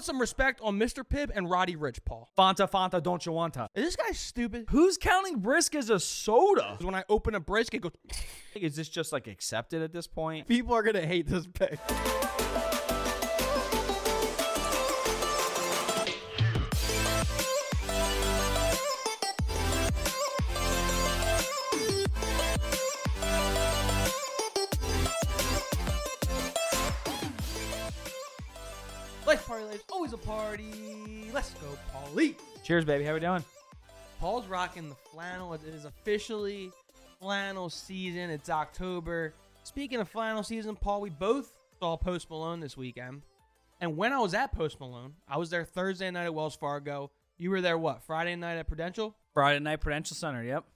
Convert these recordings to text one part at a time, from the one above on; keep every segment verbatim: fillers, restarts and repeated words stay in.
put some respect on Mister Pibb and Roddy Ricch, Paul. Fanta, Fanta, don't you wanta? Is this guy stupid? Who's counting brisk as a soda? Because when I open a brisk, it goes... Is this just like accepted at this point? People are going to hate this pick. Life party life, always a party. Let's go, Paulie. Cheers, baby. How we doing? Paul's rocking the flannel. It is officially flannel season. It's October. Speaking of flannel season, Paul, we both saw Post Malone this weekend. And when I was at Post Malone, I was there Thursday night at Wells Fargo. You were there, what, Friday night at Prudential? Friday night, Prudential Center, yep.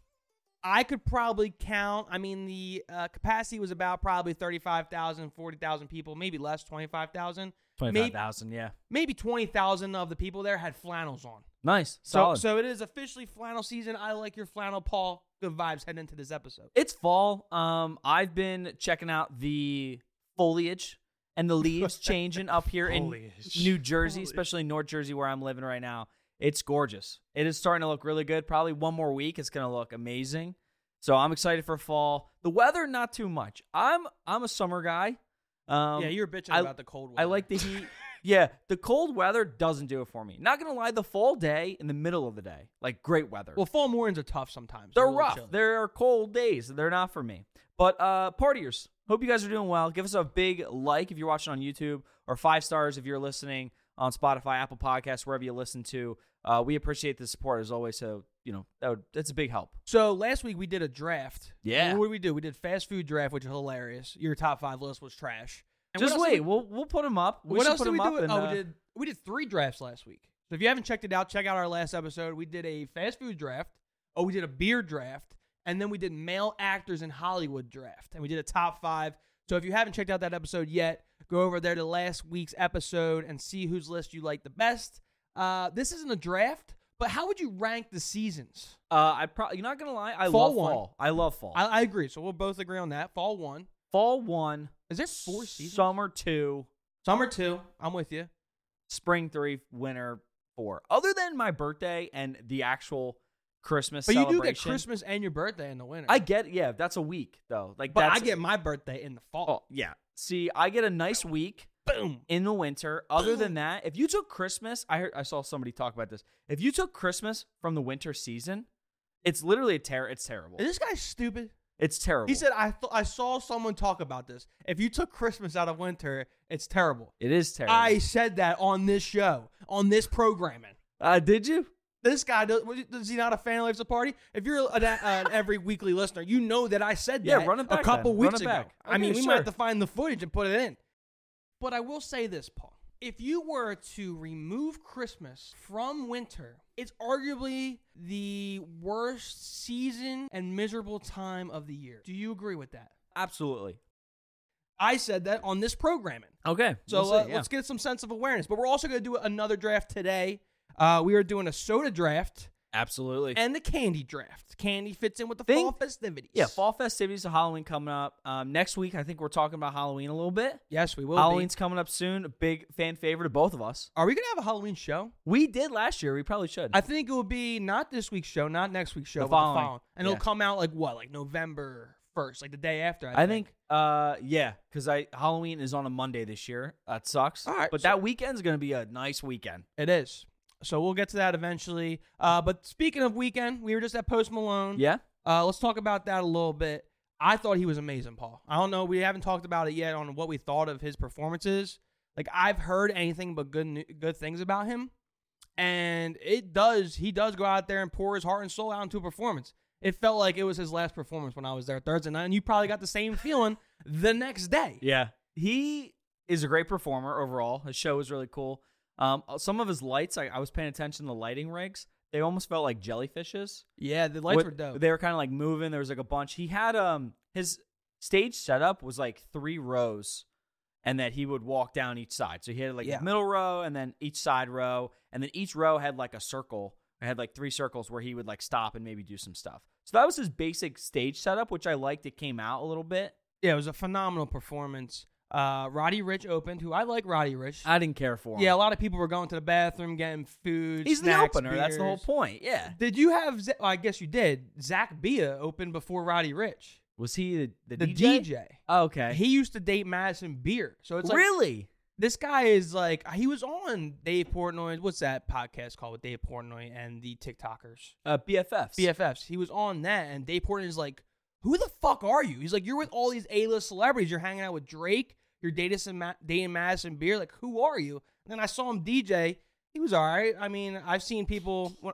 I could probably count. I mean, the uh, capacity was about probably thirty-five thousand, forty thousand people, maybe less, twenty-five thousand. twenty-five thousand, yeah. Maybe twenty thousand of the people there had flannels on. Nice. So, Solid. so it is officially flannel season. I like your flannel, Paul. Good vibes heading into this episode. It's fall. Um, I've been checking out the foliage and the leaves changing up here in New Jersey, Foliage. especially North Jersey where I'm living right now. It's gorgeous. It is starting to look really good. Probably one more week, it's going to look amazing. So I'm excited for fall. The weather, not too much. I'm I'm a summer guy. Um, Yeah, you were bitching I- about the cold weather. I like the heat. Yeah, the cold weather doesn't do it for me. Not going to lie, the fall day in the middle of the day, like great weather. Well, fall mornings are tough sometimes. They're a little rough. chilly. There are cold days. They're not for me. But uh, partiers, hope you guys are doing well. Give us a big like if you're watching on YouTube, or five stars if you're listening on Spotify, Apple Podcasts, wherever you listen to. Uh, we appreciate the support as always. So, you know, that would, that's a big help. So last week we did a draft. Yeah. What did we do? We did fast food draft, which is hilarious. Your top five list was trash. And Just what else wait. did we- We'll we'll put them up. We what should else put did we them do? up. And, oh, uh, we did. We did three drafts last week. So if you haven't checked it out, check out our last episode. We did a fast food draft. Oh, we did a beer draft, and then we did male actors in Hollywood draft, and we did a top five. So if you haven't checked out that episode yet, go over there to last week's episode and see whose list you like the best. Uh, this isn't a draft, but how would you rank the seasons? Uh, I probably you're not gonna lie. I Fall love one. fall. I love fall. I, I agree. So we'll both agree on that. Fall one. fall one. Is there four seasons? Summer two. Summer two. I'm with you. Spring three. Winter four. Other than my birthday and the actual Christmas But you do celebration, get Christmas and your birthday in the winter. I get. Yeah, that's a week though. Like, but that's, I get my birthday in the fall. Oh yeah. See, I get a nice week Boom. in the winter. Other than that, if you took Christmas, I heard I saw somebody talk about this. If you took Christmas from the winter season, it's literally a ter- It's terrible. Is this guy stupid? It's terrible. He said, I th- I saw someone talk about this. If you took Christmas out of winter, it's terrible. it is terrible. I said that on this show, on this programming. uh, did you? This guy, does, is he not a fan of Life's a Party? If you're an, an every weekly listener, you know that I said Yeah, that run it back a couple then. Run weeks it ago. back. I mean, Okay, we sure. might have to find the footage and put it in. But I will say this, Paul. If you were to remove Christmas from winter, it's arguably the worst season and miserable time of the year. Do you agree with that? Absolutely. I said that on this programming. Okay. So we'll uh, see, yeah. let's get some sense of awareness. But we're also going to do another draft today. Uh, we are doing a soda draft Absolutely. and the candy draft. Candy fits in with the Think- fall festivities. Yeah, fall festivities of Halloween coming up. Um, next week, I think we're talking about Halloween a little bit. Yes, we will Halloween's be. coming up soon. A big fan favorite of both of us. Are we going to have a Halloween show? We did last year. We probably should. I think it will be not this week's show, not next week's show, The but following. the following. And Yeah. it'll come out like what? Like November first, like the day after, I, I think, uh, yeah, because I Halloween is on a Monday this year. That sucks. All right, but so- that weekend's going to be a nice weekend. It is. So we'll get to that eventually. Uh, but speaking of weekend, we were just at Post Malone. Yeah? Uh, let's talk about that a little bit. I thought he was amazing, Paul. I don't know. We haven't talked about it yet on what we thought of his performances. Like, I've heard anything but good nu- good things about him. And it does, he does go out there and pour his heart and soul out into a performance. It felt like it was his last performance when I was there Thursday night. And you probably got the same feeling the next day. Yeah. He is a great performer overall. His show was really cool. Um, some of his lights, I, I was paying attention to the lighting rigs. They almost felt like jellyfishes. Yeah, the lights With- were dope. They were kind of like moving. There was like a bunch. He had um his stage setup was like three rows, and that he would walk down each side. So he had like Yeah. a middle row, and then each side row, and then each row had like a circle. It had like three circles where he would like stop and maybe do some stuff. So that was his basic stage setup, which I liked. It came out a little bit. Yeah, it was a phenomenal performance. Uh, Roddy Ricch opened, who I like Roddy Ricch. I didn't care for him. Yeah, a lot of people were going to the bathroom, getting food. He's snacks, the opener. That's the whole beers. point. Yeah. Did you have? Z- well, I guess you did. Zach Bia opened before Roddy Ricch. Was he the, the, The D J? D J. Oh, okay. He used to date Madison Beer, so it's like really? this guy is like he was on Dave Portnoy. What's that podcast called with Dave Portnoy and the TikTokers? Uh, B F Fs. B F Fs. He was on that, and Dave Portnoy is like, "Who the fuck are you?" He's like, "You're with all these A-list celebrities. You're hanging out with Drake. You're dating some Ma- dating Madison Beer. Like, who are you?" And then I saw him D J. He was all right. I mean, I've seen people. When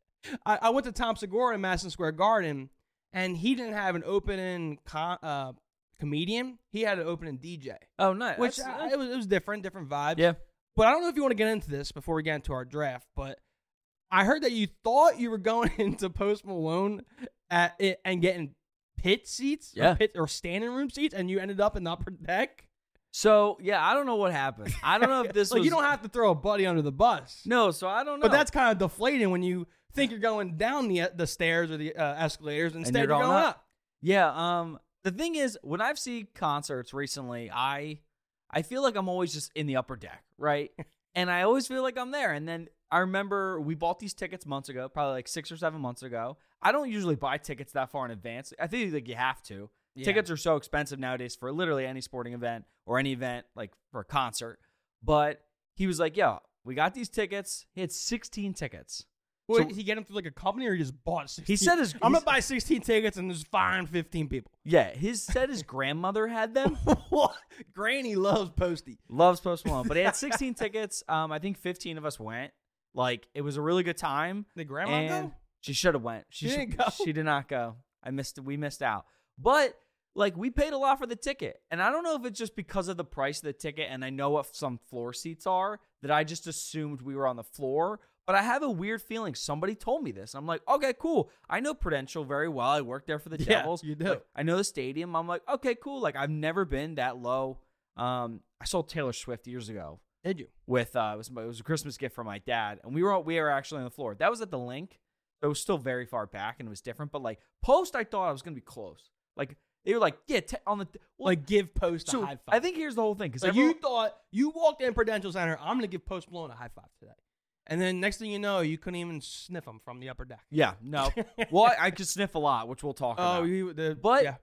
I, I went to Tom Segura in Madison Square Garden, and he didn't have an opening con- uh, comedian. He had an opening D J, Oh, nice. which That's- uh, it was it was different, different vibes. yeah. But I don't know if you want to get into this before we get into our draft. But I heard that you thought you were going into Post Malone at it and getting pit seats, Yeah. or, pit, or standing room seats, and you ended up in the upper deck. So, yeah, I don't know what happened. I don't know if this like was... you don't have to throw a buddy under the bus. No, so I don't know. But that's kind of deflating when you think you're going down the the stairs or the uh, escalators. Instead, you're you're going, going up. up. Yeah, um, the thing is, when I've seen concerts recently, I I feel like I'm always just in the upper deck, right? And I always feel like I'm there. And then I remember we bought these tickets months ago, probably like six or seven months ago. I don't usually buy tickets that far in advance. I think like you have to. Yeah. Tickets are so expensive nowadays for literally any sporting event or any event, like for a concert. But he was like, yo, we got these tickets. He had sixteen tickets. Well, So- did he get them through like a company, or he just bought sixteen? He said his- I'm he's- gonna buy sixteen tickets and just find fifteen people. Yeah, his said his grandmother had them. What? Granny loves Posty. Loves Post Malone, but he had sixteen tickets. Um, I think fifteen of us went. Like it was a really good time. Did Grandma and go? she should have went. She, She should- didn't go? She did not go. I missed. We missed out. But like we paid a lot for the ticket, and I don't know if it's just because of the price of the ticket, and I know what some floor seats are that I just assumed we were on the floor. But I have a weird feeling. Somebody told me this. I'm like, okay, cool. I know Prudential very well. I worked there for the Yeah, Devils. you do. Like, I know the stadium. I'm like, okay, cool. Like I've never been that low. Um, I saw Taylor Swift years ago Did you? with uh, it was, it was a Christmas gift from my dad, and we were we were actually on the floor. That was at the Link. It was still very far back, and it was different. But like Post, I thought I was gonna be close. Like they were like, yeah, te- on the well, Like give Post so a high five. I think here's the whole thing because like you thought you walked in Prudential Center. I'm gonna give Post Malone a high five today, and then next thing you know, you couldn't even sniff him from the upper deck. yeah, no. Well, I, I could sniff a lot, which we'll talk Oh, about. you the But- yeah.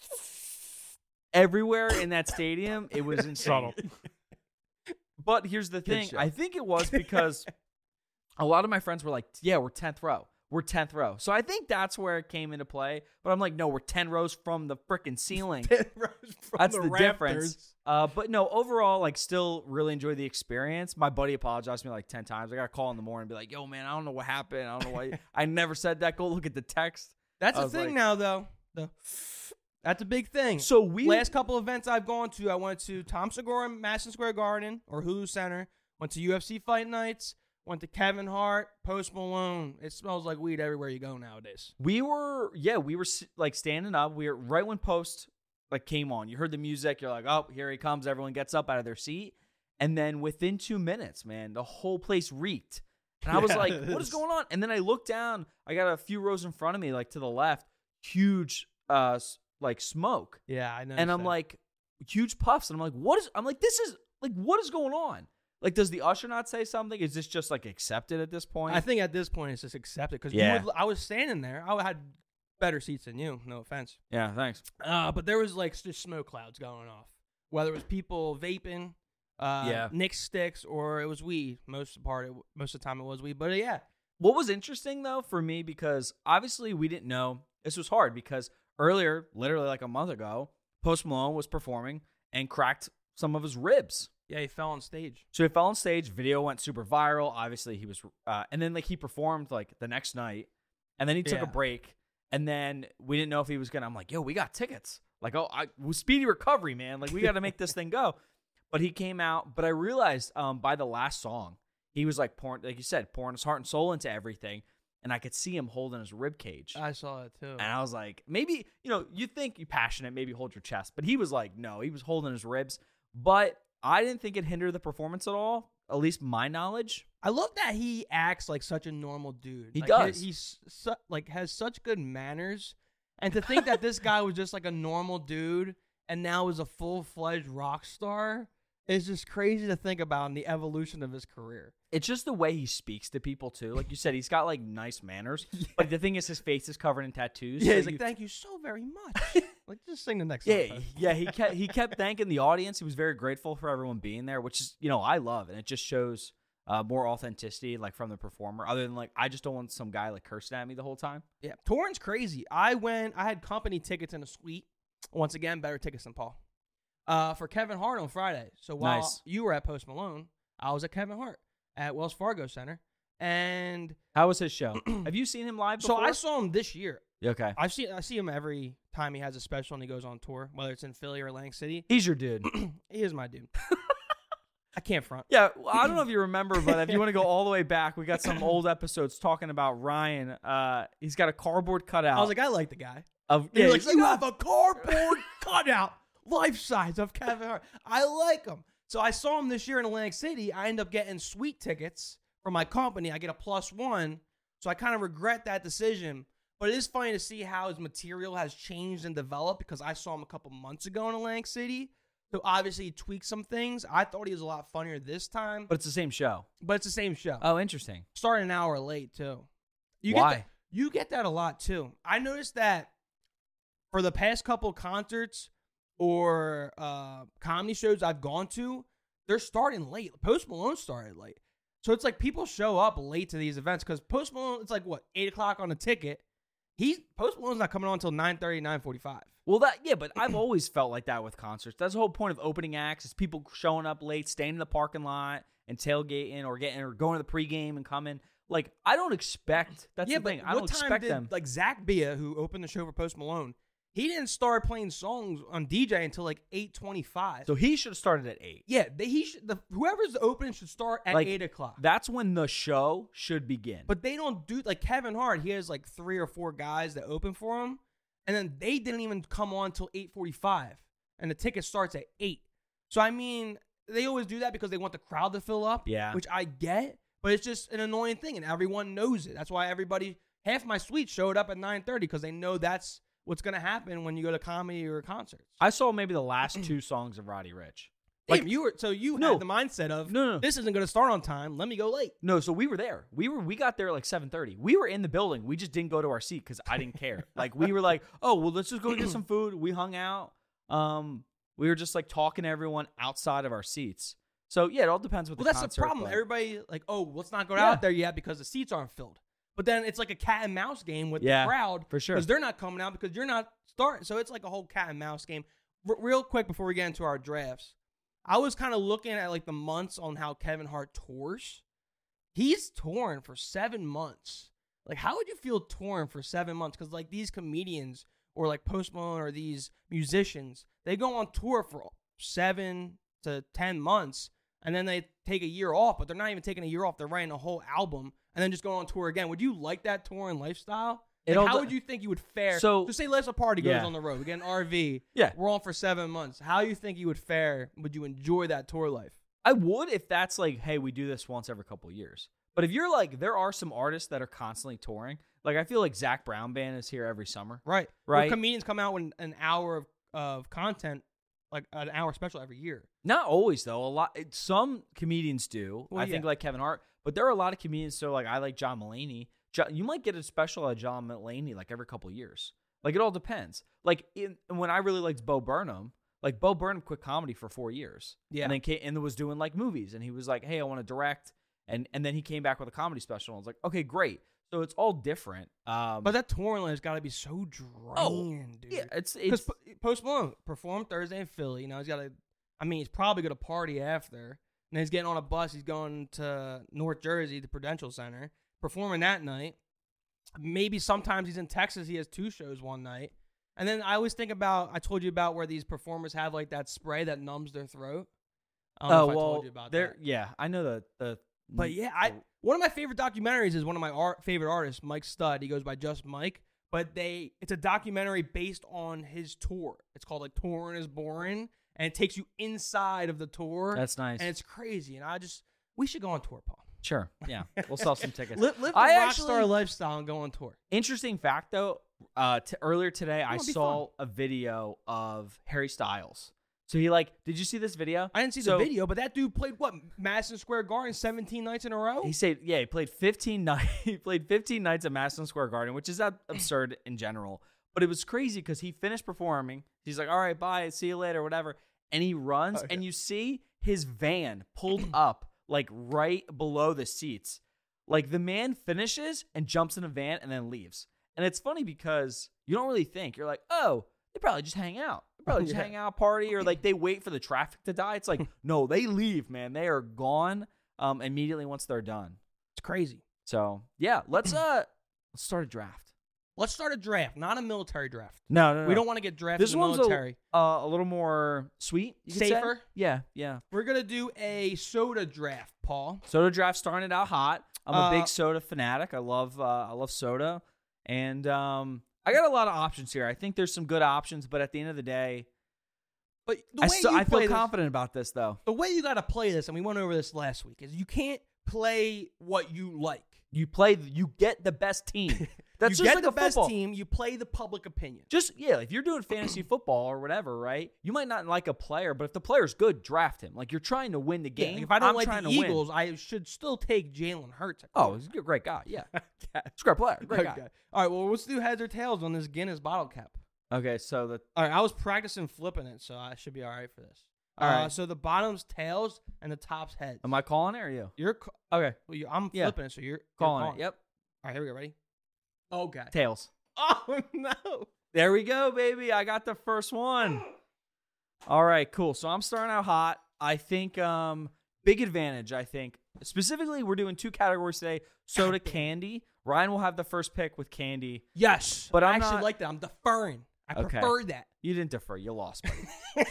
Everywhere in that stadium, it was insane. Subtle. But here's the Good thing. show. I think it was because a lot of my friends were like, yeah, we're tenth row. We're tenth row. So I think that's where it came into play. But I'm like, no, we're ten rows from the freaking ceiling. That's the, difference. Uh, but no, overall, like, still really enjoyed the experience. My buddy apologized to me like ten times. I got a call in the morning and be like, yo, man, I don't know what happened. I don't know why. I never said that. Go look at the text. That's I the was thing like- now, though. The that's a big thing. So we Last couple events I've gone to, I went to Tom Segura, Madison Square Garden, or Hulu Center. Went to U F C Fight Nights. Went to Kevin Hart, Post Malone. It smells like weed everywhere you go nowadays. We were, yeah, we were like standing up. We were right when Post like came on. You heard the music. You're like, oh, here he comes. Everyone gets up out of their seat. And then within two minutes, man, the whole place reeked. And I was Yeah, like, it what is is. going on? And then I looked down. I got a few rows in front of me, like to the left, huge, uh, s- like smoke. Yeah, I know. And I'm like, huge puffs. And I'm like, what is, I'm like, this is like, what is going on? Like, does the usher not say something? Is this just like accepted at this point? I think at this point it's just accepted because Yeah. I was standing there. I had better seats than you. No offense. yeah, thanks. Uh, but there was like just smoke clouds going off. Whether it was people vaping, uh, Yeah. Nick sticks, or it was weed. Most of the part, most of the time it was weed. But uh, yeah, What was interesting, though, for me, because obviously we didn't know, this was hard because earlier, literally like a month ago, Post Malone was performing and cracked some of his ribs. yeah, he fell on stage. So he fell on stage. Video went super viral. Obviously, he was, uh, and then like he performed like the next night, and then he took Yeah. a break, and then we didn't know if he was gonna. I'm like, yo, we got tickets. Like, oh, I was speedy recovery, man. Like, we got to make this thing go. But he came out. But I realized um, by the last song, he was like pouring, like you said, pouring his heart and soul into everything, and I could see him holding his rib cage. I saw it too. And I was like, maybe, you know, you think you passionate, maybe hold your chest. But he was like, no, he was holding his ribs. But I didn't think it hindered the performance at all, at least my knowledge. I love that he acts like such a normal dude. He Like, does. He, he's su- like has such good manners, and to think that this guy was just like a normal dude, and now is a full-fledged rock star. It's just crazy to think about in the evolution of his career. It's just the way he speaks to people too. Like you said, he's got like nice manners. Yeah. But the thing is, his face is covered in tattoos. Yeah, so he's you, like, "Thank you so very much." Like, just sing the next song. Yeah, yeah. He kept he kept thanking the audience. He was very grateful for everyone being there, which is, you know, I love, and it just shows uh, more authenticity, like from the performer. Other than like, I just don't want some guy like cursing at me the whole time. Yeah, touring's crazy. I went. I had company tickets in a suite. Once again, better tickets than Paul. Uh, for Kevin Hart on Friday. So while Nice. you were at Post Malone, I was at Kevin Hart at Wells Fargo Center. And How was his show? Have you seen him live before? so I saw him this year. Okay. I've seen I see him every time he has a special and he goes on tour, whether it's in Philly or Atlantic City. He's your dude. He is my dude. I can't front. Yeah, well, I don't know if you remember, but if you want to go all the way back, we got some old episodes talking about Ryan. Uh, he's got a cardboard cutout. I was like, I like the guy. of, Yeah, yeah, like, you have a cardboard cutout, life size of Kevin Hart. I like him. So I saw him this year in Atlantic City. I end up getting suite tickets from my company. I get a plus one. So I kind of regret that decision. But it is funny to see how his material has changed and developed because I saw him a couple months ago in Atlantic City. So obviously he tweaked some things. I thought he was a lot funnier this time. but it's the same show. But it's the same show. Oh, interesting. Starting an hour late, too. You Why? Get that, you get that a lot, too. I noticed that for the past couple concerts or uh, comedy shows I've gone to, they're starting late. Post Malone started late. So it's like people show up late to these events because Post Malone, it's like, what, eight o'clock on a ticket. He's Post Malone's not coming on until nine thirty, nine forty-five. Well, that yeah, but I've always felt like that with concerts. That's the whole point of opening acts is people showing up late, staying in the parking lot and tailgating or getting or going to the pregame and coming. Like, I don't expect that's yeah, the thing. but I what don't time expect did, them. Like Zach Bia, who opened the show for Post Malone, he didn't start playing songs on D J until like eight twenty-five. So he should have started at eight. Yeah, they, he should. The, whoever's opening should start at Like, eight o'clock. That's when the show should begin. But they don't do like Kevin Hart. He has like three or four guys that open for him, and then they didn't even come on until eight forty-five, and the ticket starts at eight. So I mean, they always do that because they want the crowd to fill up. Yeah. Which I get, but it's just an annoying thing, and everyone knows it. That's why everybody, half my suite showed up at nine thirty because they know that's what's gonna happen when you go to comedy or concerts. I saw maybe the last two songs of Roddy Ricch. Like you were, so you No. had the mindset of No, no. this isn't gonna start on time. Let me go late. No, so we were there. We were we got there at like seven thirty. We were in the building. We just didn't go to our seat because I didn't care. Like we were like, oh well, let's just go get some food. We hung out. Um, we were just like talking to everyone outside of our seats. So yeah, it all depends with Well, the that's concert. the problem. but- Everybody like, oh, let's not go Yeah. out there yet because the seats aren't filled. But then it's like a cat and mouse game with Yeah, the crowd for sure. because they're not coming out because you're not starting. So it's like a whole cat and mouse game. R- real quick before we get into our drafts, I was kind of looking at like the months on how Kevin Hart tours. He's touring for seven months. Like, how would you feel touring for seven months? Because like these comedians or like Post Malone or these musicians, they go on tour for seven to ten months. And then they take a year off, but they're not even taking a year off. They're writing a whole album and then just going on tour again. Would you like that touring lifestyle? It Like, all how de- would you think you would fare? So- So say Let's a Party goes Yeah. on the road. We get an R V. Yeah. We're on for seven months. How you think you would fare? Would you enjoy that tour life? I would if that's like, hey, we do this once every couple of years. But if you're like, there are some artists that are constantly touring. Like I feel like Zach Brown Band is here every summer. Right. Right. Well, comedians come out with an hour of, of content, like an hour special every year. Not always though. A lot. it- Some comedians do. Well, I think yeah. like Kevin Hart, but there are a lot of comedians. So like I like John Mulaney. Jo- you might get a special at John Mulaney like every couple of years. Like it all depends. Like in, when I really liked Bo Burnham, like Bo Burnham quit comedy for four years. Yeah. And then came, and was doing like movies, and he was like, hey, I want to direct, and and then he came back with a comedy special. And I was like, okay, great. So it's all different. Um, But that touring life has got to be so draining, dude. yeah, it's Because it's Post Malone performed Thursday in Philly. Now he's got to, I mean, he's probably going to party after. And then he's getting on a bus. He's going to North Jersey, the Prudential Center, performing that night. Maybe sometimes he's in Texas. He has two shows one night. And then I always think about, I told you about where these performers have like that spray that numbs their throat. I don't know oh if I well, told you about there. that. Yeah, I know the the. But yeah, I one of my favorite documentaries is one of my art, favorite artists, Mike Stud. He goes by Just Mike. But they, it's a documentary based on his tour. It's called like Touring is Boring, and it takes you inside of the tour. That's nice. And it's crazy. And I just, we should go on tour, Paul. Sure. Yeah, we'll sell some tickets. Live, live the I rock actually- star lifestyle and go on tour. Interesting fact though, uh, t- earlier today, I That'd be saw a video of Harry Styles. So he like, did you see this video? I didn't see So- the video, but that dude played what? Madison Square Garden seventeen nights in a row? He said, yeah, he played fifteen nights. He played fifteen nights at Madison Square Garden, which is ab- absurd in general. But it was crazy because he finished performing. He's like, all right, bye, see you later, whatever. And he runs, Okay. and you see his van pulled up like right below the seats. Like the man finishes and jumps in a van and then leaves. And it's funny because you don't really think. You're like, oh, they probably just hang out. They probably just Yeah. hang out, party, or like they wait for the traffic to die. It's like, no, they leave, man. They are gone um, immediately once they're done. It's crazy. So yeah, let's uh let's start a draft. Let's start a draft, not a military draft. No, no, no. We don't want to get drafted This in the one's military. a, uh, a little more sweet, you could say. Safer? Yeah, yeah. We're going to do a soda draft, Paul. Soda draft starting it out hot. I'm a Uh, big soda fanatic. I love uh, I love soda, and um, I got a lot of options here. I think there's some good options, but at the end of the day, But the I, way still, you I play feel this, confident about this though. the way you got to play this, and we went over this last week, is you can't play what you like. You play, you get the best team. That's you just get like the a best football. team. You play the public opinion. Just yeah, if you're doing fantasy football or whatever, right? You might not like a player, but if the player's good, draft him. Like you're trying to win the Yeah, game. if I don't I'm like trying the to win. Eagles, I should still take Jalen Hurts. at Oh, quarterback. he's a great guy. Yeah, he's a great player. Great Okay. guy. All right, well, let's do heads or tails on this Guinness bottle cap. Okay, so the All right, I was practicing flipping it, so I should be all right for this. All uh, right. So the bottom's tails and the top's heads. am I calling it or you? You're ca- Okay, well, you, I'm Yeah. flipping it, so you're you're calling, it. Yep, All right, here we go. Ready? Okay. tails. Oh no! There we go, baby. I got the first one. All right, cool. So I'm starting out hot. I think um big advantage, I think. Specifically, we're doing two categories today. Soda, candy. Ryan will have the first pick with candy. Yes, But I I'm actually not- like that. I'm deferring. I Okay. prefer that. You didn't defer. You lost, buddy.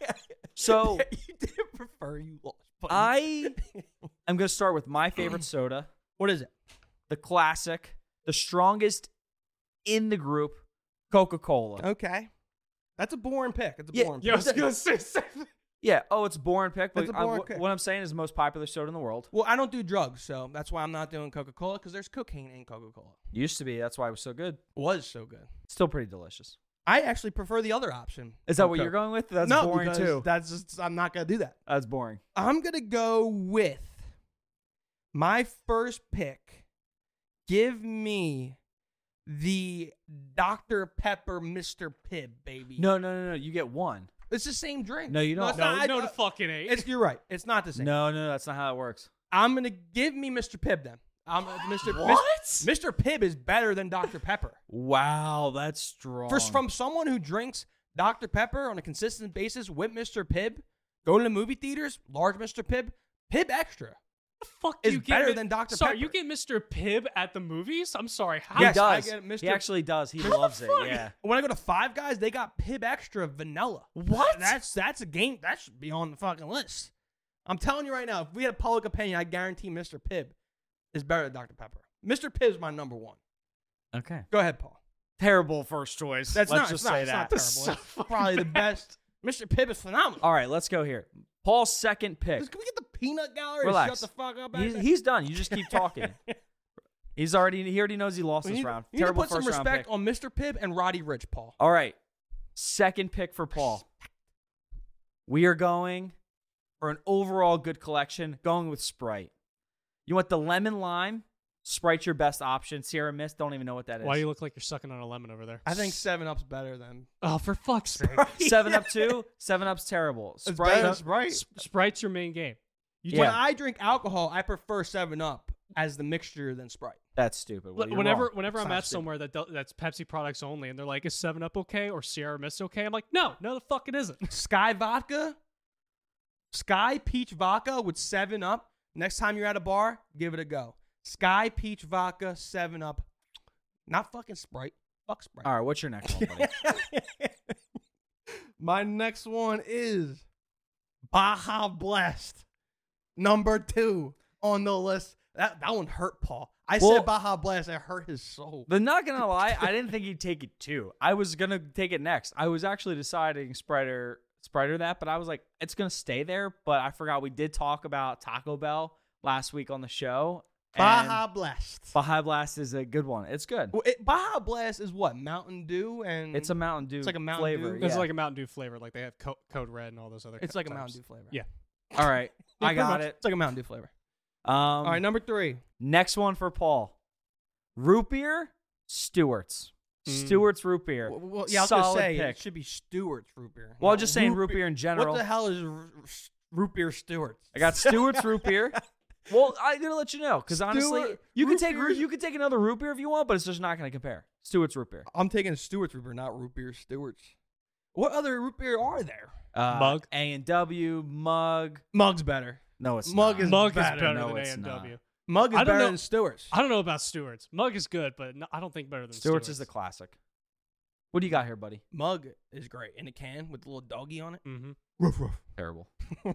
So you didn't prefer you lost. buddy. I am going to start with my favorite soda, What is it? the classic, the strongest in the group, Coca-Cola. Okay, that's a boring pick. It's a Yeah, boring. Yeah, I pick. was gonna say something. Yeah. Oh, it's a boring pick, but It's a I- boring wh- pick. what I'm saying is the most popular soda in the world. Well, I don't do drugs, so that's why I'm not doing Coca-Cola because there's cocaine in Coca-Cola. Used to be. That's why it was so good. Was so good. Still pretty delicious. I actually prefer the other option. Is that from what Coke. you're going with? That's no, boring because too. That's just I'm not gonna do that. That's boring. I'm gonna go with my first pick. Give me the Doctor Pepper Mister Pibb, baby. No, no, no, no. You get one. It's the same drink. No, you don't. it's No, not, I- no, the fucking ain't. It's you're right. It's not the same. No, no, that's not how it works. I'm gonna give me Mister Pibb then. I'm Mister What? Mister Pibb is better than Doctor Pepper. Wow, that's strong. For from someone who drinks Doctor Pepper on a consistent basis with Mister Pibb, going to the movie theaters, large Mister Pibb, Pibb Extra. the fuck is you get better Mi- than Doctor Sorry, Pepper. you get Mister Pibb at the movies? I'm sorry. How? he Yes, I does. get it, Mister He actually does. He What the loves it. fuck? Yeah. When I go to Five Guys, they got Pibb Extra vanilla. What? That's that's a game that should be on the fucking list. I'm telling you right now, if we had a public opinion, I guarantee Mister Pibb is better than Doctor Pepper. Mister Pibb is my number one. Okay. Go ahead, Paul. Terrible first choice. That's Let's not, just it's not, say it's that. not That's terrible. so It's fucking probably the best. Mister Pibb is phenomenal. All right, let's go here. Paul's second pick. Can we get the peanut gallery Relax. to shut the fuck up? back He's, there? he's done. You just keep talking. He's already. He already knows he lost We this need, round. we need to Terrible put some first round respect pick. on Mister Pibb and Roddy Rich, Paul. All right, second pick for Paul. We are going for an overall good collection. Going with Sprite. You want the lemon lime? Sprite's your best option. Sierra Mist, don't even know what that is. Why do you look like you're sucking on a lemon over there? I think Seven Up's better than Oh, for fuck's sake! Seven Up two. Seven Up's terrible. It's Sprite. better than Sprite. Sp- Sprite's your main game. Yeah. When I drink alcohol, I prefer Seven Up as the mixture than Sprite. That's stupid. Well, Wh- you're whenever wrong. whenever It's I'm not at stupid. somewhere that do- that's Pepsi products only, and they're like, "Is Seven Up okay or Sierra Mist okay?" I'm like, "No, no, the fuck it isn't." Sky Vodka, Sky Peach Vodka with Seven Up. Next time you're at a bar, give it a go. Sky Peach Vodka, Seven Up. Not fucking Sprite. Fuck Sprite. All right, what's your next one, buddy? My next one is Baja Blast, number two on the list. That that one hurt Paul. I Well- said Baja Blast. It hurt his soul. But not gonna lie, I didn't think he'd take it too. I was gonna take it next. I was actually deciding Sprite or Sprite or that, but I was like, it's gonna stay there. But I forgot we did talk about Taco Bell last week on the show, Baja Blast. Baja Blast is a good one. It's good. Well, it, Baja Blast is what? Mountain Dew and It's a Mountain Dew It's like a Mountain flavor. Dew? It's yeah. like a Mountain Dew flavor. Like they have Co- Code Red and all those other. It's co- like a Mountain types. Dew flavor. Yeah. All right. Yeah, I pretty got much. it. It's like a Mountain Dew flavor. Um, All right, number three. Next one for Paul. Root beer, Stewart's. Mm. Stewart's root beer. Well, well, yeah, I was gonna Solid say pick. it should be Stewart's root beer. Well, No, I'm just saying root beer in general. What the hell is r- root beer Stewart's? I got Stewart's root beer. Well, I'm gonna let you know because honestly, Stewart- you can root take beer- you can take another root beer if you want, but it's just not gonna compare. Stewart's root beer. I'm taking Stewart's root beer, not root beer Stewart's. What other root beer are there? Uh, Mug. A and W, Mug. Mug's better. No, it's Mug not. is Mug better. is better No, than it's A and W. Mug is I don't better know- than Stewart's. I don't know about Stewart's. Mug is good, but no, I don't think better than Stewart's Stewart's. is the classic. What do you got here, buddy? Mug is great in a can with the little doggy on it. Mm-hmm. Ruff, ruff. Terrible.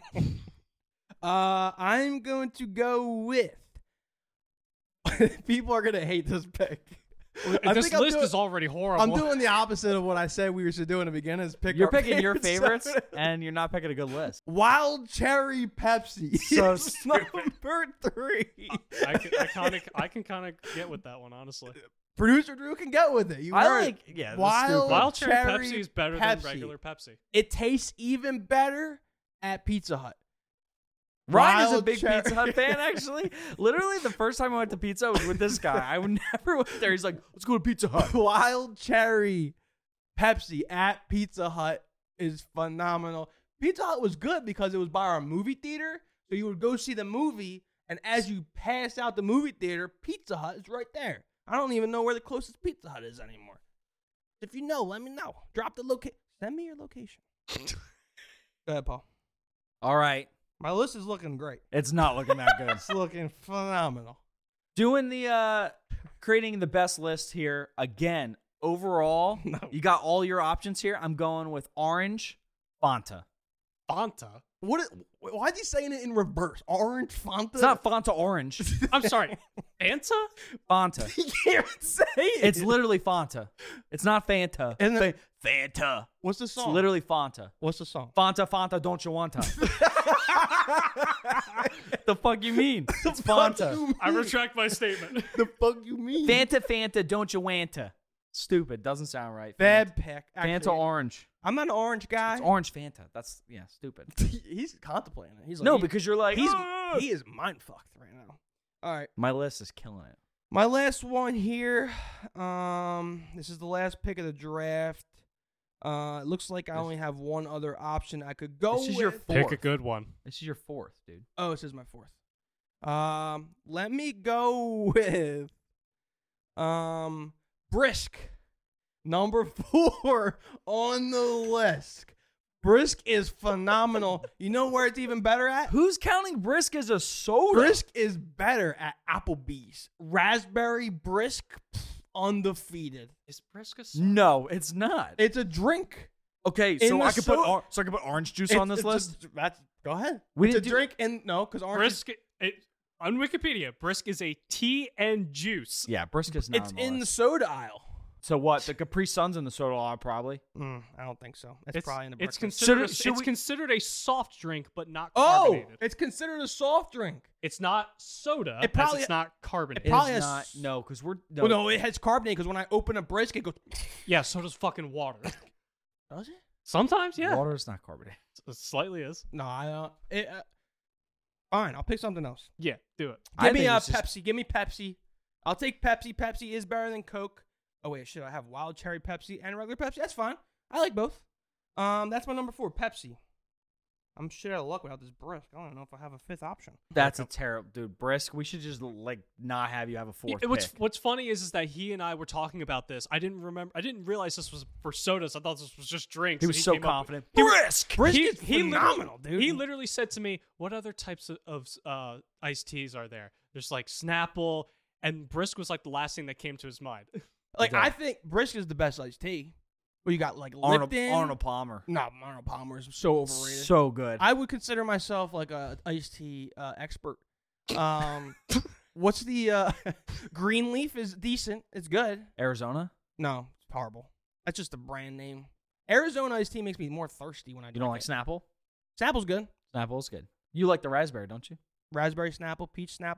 Uh, I'm going to go with. People are gonna hate this pick. I This think I'm list doing- is already horrible. I'm doing the opposite of what I said we should do in the beginning. Is pick You're our picking your favorites. favorites, and you're not picking a good list. Wild Cherry Pepsi. So is stupid. number three. I can, I kind of, I can kind of get with that one, honestly. Producer Drew can get with it. You I heard like it. yeah. that's Wild- stupid. Wild cherry, Cherry Pepsi is better Pepsi. than regular Pepsi. It tastes even better at Pizza Hut. Ryan is a Wild big cherry- Pizza Hut fan, actually. Literally, the first time I went to pizza was with this guy. I would never went there. He's like, let's go to Pizza Hut. Wild Cherry Pepsi at Pizza Hut is phenomenal. Pizza Hut was good because it was by our movie theater. So you would go see the movie, and as you pass out the movie theater, Pizza Hut is right there. I don't even know where the closest Pizza Hut is anymore. If you know, let me know. Drop the location. Send me your location. Go ahead, Paul. All right. My list is looking great. It's not looking that good. It's looking phenomenal. Doing the, uh, creating the best list here. Again, overall, No. you got all your options here. I'm going with orange, Fanta. Fanta. What? Is, why is he saying it in reverse? Orange Fanta? It's not Fanta orange. I'm sorry. Fanta? Fanta. He can't say it. It's literally Fanta. It's not Fanta. And the- Fa- Fanta. What's the It's song? literally Fanta. What's the song? Fanta, Fanta, don't you want to? The fuck you mean? It's Fuck Fanta. you I mean? retract my statement. The fuck you mean? Fanta, Fanta, don't you wanta? Stupid. Doesn't sound right. Bad pick. Fanta, Actually, Fanta orange. I'm not an orange guy. It's orange Fanta. That's, yeah, stupid. He's contemplating it. He's like, No, he- because you're like, he's "Ah!" he is mind fucked right now. All right, My list is killing it. my last one here. Um, this is the last pick of the draft. Uh, it looks like I only have one other option I could go This is with. your Pick a fourth. good one. This is your fourth, dude. Oh, this is my fourth. Um, let me go with um Brisk, number four on the list. Brisk is phenomenal. You know where it's even better at? Who's counting Brisk as a soda? Brisk is better at Applebee's. Raspberry Brisk, pff, undefeated. Is Brisca? No, it's not. It's a drink. Okay, In so the I could put so- or- so I could put orange juice It's- on this it's a- list. that's go ahead. We it's a didn't do- drink, and no, because orange. is- Brisk. It, on Wikipedia, Brisk is a tea and juice. Yeah, Brisk is not. It's on the in the list. soda aisle. So what? The Capri Sun's in the soda aisle, probably. Mm, I don't think so. It's, It's, probably in the it's breakfast. considered. Should- a, should it's we- considered a soft drink, but not Oh, carbonated. it's considered a soft drink. It's not soda. It probably- as it's not carbonated. It probably is has- not. No, because we're no. Well, no, it has carbonated because when I open a Brisk, it goes. Yeah, so does fucking water. Does it? Sometimes, yeah, Water is not carbonated. it slightly is. No, I don't. It, uh, fine, I'll pick something else. Yeah, do it. I Give me think a it's just- Pepsi. Give me Pepsi. I'll take Pepsi. Pepsi is better than Coke. Oh wait, should I have wild cherry Pepsi and regular Pepsi? That's fine. I like both. Um, that's my number four, Pepsi. I'm shit out of luck without this Brisk. I don't know if I have a fifth option. That's a terrible, dude. Brisk. We should just like not have you have a fourth Yeah, what's pick. What's funny is is that he and I were talking about this. I didn't remember. I didn't realize this was for sodas. I thought this was just drinks. He and was so came up with- confident. He- Brisk. Brisk he, is he phenomenal, literally, dude. He literally said to me, "What other types of, of uh, iced teas are there?" There's like Snapple, and Brisk was like the last thing that came to his mind. Like Yeah. I think Brisk is the best iced tea. Well, you got like Arnold, Lipton. Arnold Palmer. No, Arnold Palmer is so overrated. So good. I would consider myself like a iced tea uh, expert. Um, what's the uh, Greenleaf is decent. It's good. Arizona. No, it's horrible. That's just a brand name. Arizona iced tea makes me more thirsty when I You drink don't like it. Snapple? Snapple's good. Snapple's good. You like the raspberry, don't you? Raspberry Snapple, peach Snapple.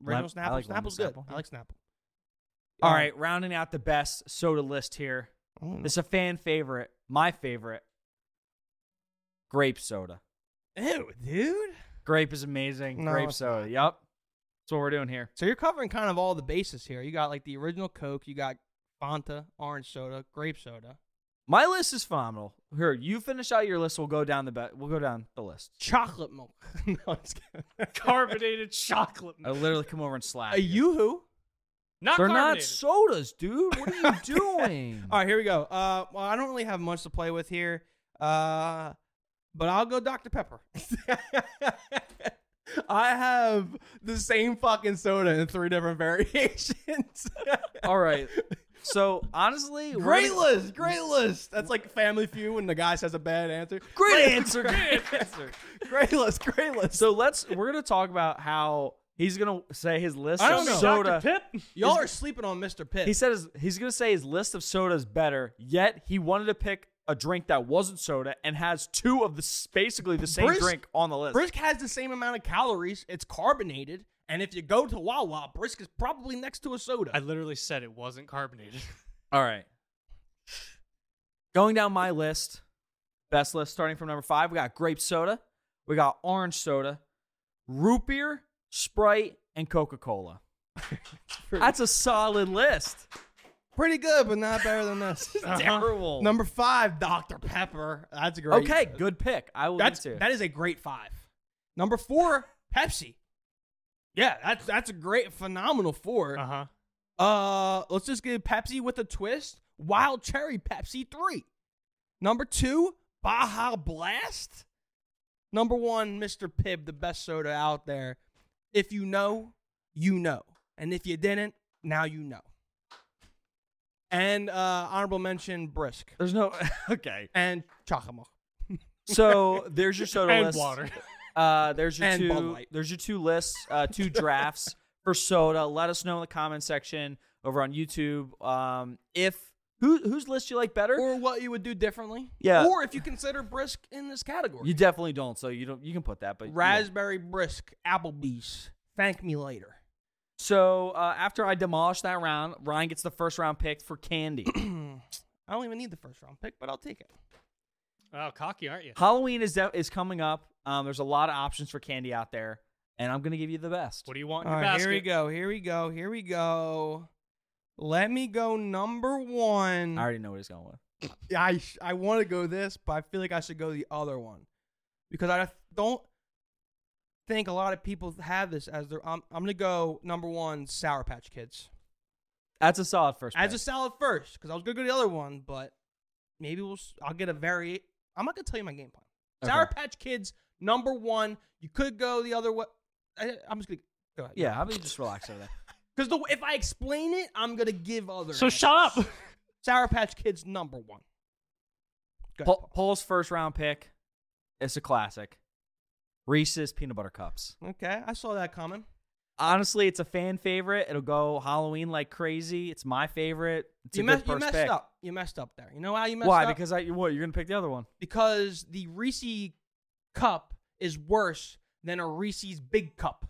Original Lem- I Snapple. like lemon Snapple's good. Snapple. I like Snapple. All Um, right, rounding out the best soda list here. mm. This is a fan favorite, my favorite. Grape soda. Ew, dude. Grape is amazing. No, Grape it's soda. not. Yep. That's what we're doing here. So you're covering kind of all the bases here. You got like the original Coke. You got Fanta, orange soda, grape soda, My list is phenomenal. Here, you finish out your list. We'll go down the be- we'll go down the list. chocolate milk. No, I'm just kidding. Carbonated chocolate I milk. literally come over and slap A you. Yoo-hoo. Not They're not carbonated. sodas, dude. What are you doing? All right, here we go. Uh, well, I don't really have much to play with here. Uh, but I'll go Doctor Pepper. I have the same fucking soda in three different variations. All right. So honestly, we're Great gonna- list, great list. That's like Family Feud when the guy says a bad answer. Great answer. Great answer. Great list, great list. So let's we're gonna talk about how he's gonna say his list I of don't know. soda. Doctor Pip? Y'all are sleeping on Mister Pitt. He said his, he's gonna say his list of sodas better. Yet he wanted to pick a drink that wasn't soda and has two of the s- basically the same Brisk- drink on the list. Brisk has the same amount of calories. It's carbonated. And if you go to Wawa, Brisk is probably next to a soda. I literally said it wasn't carbonated. All right. Going down my list, best list starting from number five, we got grape soda, we got orange soda, root beer, Sprite, and Coca-Cola. That's a solid list. Pretty good, but not better than this. Terrible. Number five, Doctor Pepper. That's a great. Okay, good pick. I will That's give it to you. that is a great five. Number four, Pepsi. Yeah, that's that's a great, phenomenal four. Uh huh. Uh, let's just give Pepsi with a twist. Wild Cherry Pepsi three. Number two, Baja Blast. Number one, Mister Pibb, the best soda out there. If you know, you know, and if you didn't, now you know. And uh, honorable mention, Brisk There's no okay. and chocolate milk. So there's your soda And list. water. Uh, there's your And Bud two. Light. There's your two lists. Uh, two drafts for soda. Let us know in the comment section over on YouTube. Um, if who whose list you like better. Or what you would do differently. Yeah. Or if you consider Brisk in this category. You definitely don't. So you don't. You can put that. But yeah. Raspberry Brisk, Applebee's. Thank me later. So uh, after I demolish that round, Ryan gets the first round pick for candy. I don't even need the first round pick, but I'll take it. Oh, cocky, aren't you? Halloween is de- is coming up. Um, there's a lot of options for candy out there, and I'm gonna give you the best. What do you want in All your right, basket? here we go. Here we go. Here we go. Let me go number one. I already know what he's going with. I sh- I want to go this, but I feel like I should go the other one because I don't think a lot of people have this as their. I'm I'm gonna go number one, Sour Patch Kids. That's a solid first. As pick. a salad first, because I was gonna go the other one, but maybe we'll. s- I'll get a very. I'm not gonna tell you my game plan. Okay. Sour Patch Kids number one. You could go the other way. I, I'm just gonna go ahead. Yeah, how about you just relax over there? Because if I explain it, I'm gonna give other. So answers. shut up. Sour Patch Kids number one. Go ahead, Paul, Paul. Paul's first round pick. It's a classic. Reese's peanut butter cups. Okay, I saw that coming. Honestly, it's a fan favorite. It'll go Halloween like crazy. It's my favorite. It's You, a mess, good you first messed pick. up. You messed up there. You know how you messed Why? up? Because I what? You're gonna pick the other one. because the Reese cup is worse than a Reese's Big Cup.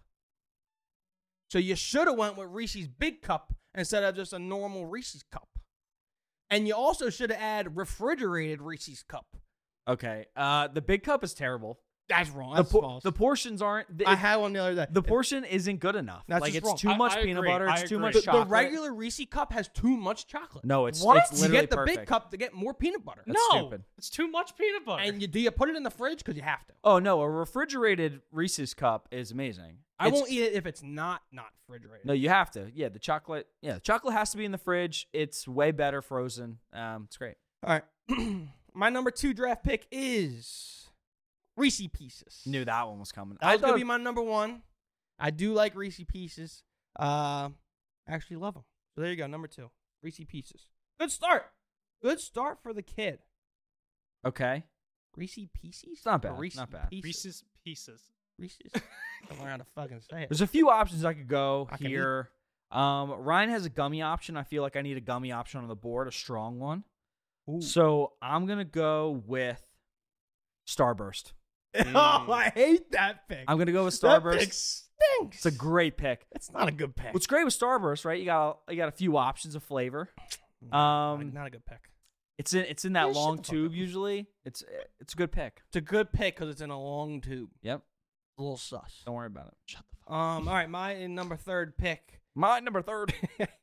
So you should have went with Reese's Big Cup instead of just a normal Reese's cup. And you also should have added refrigerated Reese's cup. Okay. Uh, the big cup is terrible. That's wrong. The, That's por- false. the portions aren't. The, I had one the other day. the portion isn't good enough. That's like just it's wrong. too I- much I peanut agree. butter. I It's too agree. much the, the chocolate. regular Reese cup has too much chocolate. No, it's What? it's You literally get the perfect. big cup to get more peanut butter. That's no, stupid. it's too much peanut butter. And you do you put it in the fridge because you have to. Oh no, a refrigerated Reese's cup is amazing. I It's- won't eat it if it's not not refrigerated. No, you have to. Yeah, the chocolate. Yeah, the chocolate has to be in the fridge. It's way better frozen. Um, it's great. All right. My number two draft pick is Reese Pieces. Knew that one was coming. That was thought- gonna be my number one. I do like Reese Pieces. Uh, actually love them. So there you go, number two, Reese Pieces. Good start. Good start for the kid. Okay. Reese Pieces. It's not Or bad, Reese not bad. Pieces? Reese's Pieces. Reese's. I don't know how to fucking say it. There's a few options I could go I can here. Um, Ryan has a gummy option. I feel like I need a gummy option on the board, a strong one. Ooh. So I'm gonna go with Starburst. Oh, I hate that pick. I'm gonna go with That Starburst. pick stinks. It's a great pick. It's not a good pick. What's great with Starburst, right? You got you got a few options of flavor. Um, not a good pick. It's in it's in that Yeah, shut long the fuck tube up. usually. It's it's a good pick. It's a good pick because it's in a long tube. Yep. A little sus. Don't worry about it. Shut the fuck. Um. All right. My number third pick My number third.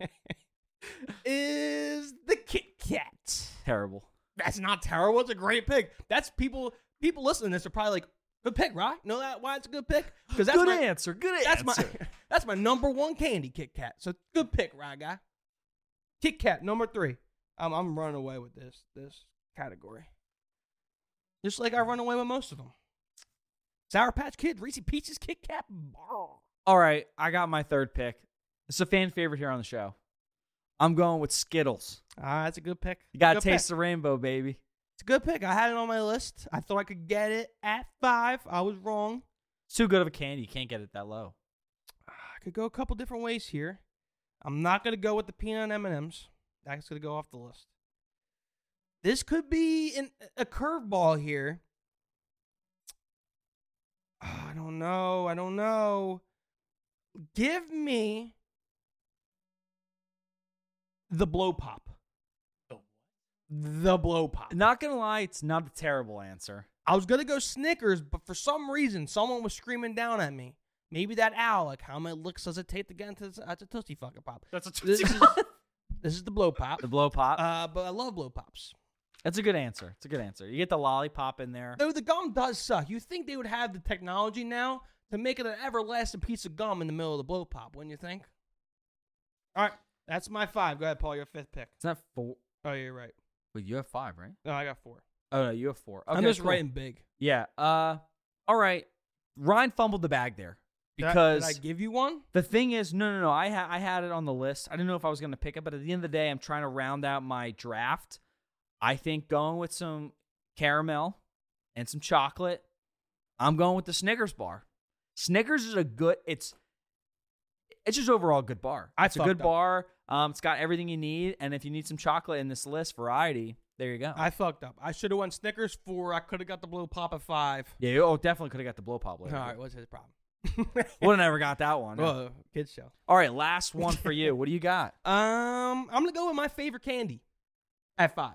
is the Kit Kat. Terrible. That's not terrible. It's a great pick. That's people. People listening to this are probably like, good pick, right? Know that why it's a good pick? Because that's Good my, answer. Good That's answer. my that's my number one candy, Kit Kat. So good pick, right, guy? Kit Kat number three. I'm I'm running away with this this category. Just like I run away with most of them. Sour Patch Kids, Reese's Pieces, Kit Kat. All right, I got my third pick. It's a fan favorite here on the show. I'm going with Skittles. Ah, that's a good pick. You got to Good taste pick. the rainbow, baby. It's a good pick. I had it on my list. I thought I could get it at five. I was wrong. It's too good of a candy. You can't get it that low. I could go a couple different ways here. I'm not gonna go with the peanut M and M's. That's gonna go off the list. This could be an, a curveball here. I don't know. I don't know. Give me the blow pop. The blow pop. Not going to lie, it's not a terrible answer. I was gonna go Snickers, but for some reason, someone was screaming down at me. Maybe that owl, like how many licks does it take to get into this? That's a Tootsie fucking pop. That's a This Tootsie is, Pop. this is the blow pop. The blow pop. Uh, but I love blow pops. That's a good answer. It's a good answer. You get the lollipop in there. Though the gum does suck. You think they would have the technology now to make it an everlasting piece of gum in the middle of the blow pop, wouldn't you think? All right, that's my five. Go ahead, Paul. Your fifth pick. It's not four. Oh, you're right. Wait, you have five, right? No, I got four. Oh, no, you have four. Okay, I'm just cool. writing big. Yeah. Uh, all right. Ryan fumbled the bag there Did I- because did I, give you one? the thing is, no, no, no. I ha- I had it on the list. I didn't know if I was going to pick it, but at the end of the day, I'm trying to round out my draft. I think going with some caramel and some chocolate, I'm going with the Snickers bar. Snickers is a good. It's it's just overall a good bar. I It's a good fucked up. bar. Um, it's got everything you need, and if you need some chocolate in this list, variety, there you go. I fucked up. I should have went Snickers four. I could have got the blow pop at five. yeah, you- oh, definitely could have got the blow pop All later. right, what's his problem? Would have never got that one. Well, kids show. All right, last one for you. What do you got? Um, I'm gonna go with my favorite candy at five.